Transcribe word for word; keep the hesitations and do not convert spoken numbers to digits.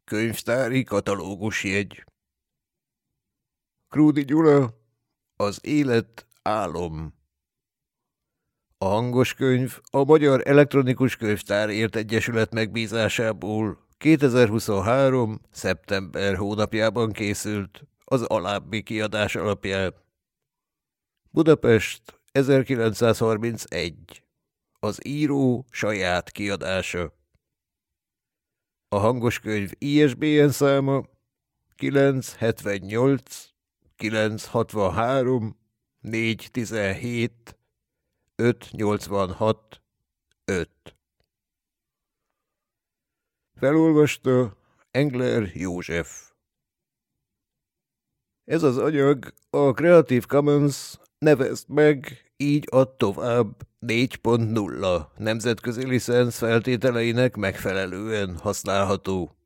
Könyvtári katalógusjegy. Krúdi Gyula, az élet álom. A hangos könyv a Magyar Elektronikus Könyvtárért Egyesület megbízásából kétezer-huszonhárom. szeptember hónapjában készült az alábbi kiadás alapján. Budapest, ezerkilencszázharmincegy. Az író saját kiadása. A hangos könyv I S B N száma kilenc hetvennyolc kilenc hatvanhárom négy tizenhét öt nyolcvanhat öt. Felolvasta Engler József. Ez az anyag a Creative Commons nevezd meg, így add tovább négy pont nulla nemzetközi licenc feltételeinek megfelelően használható.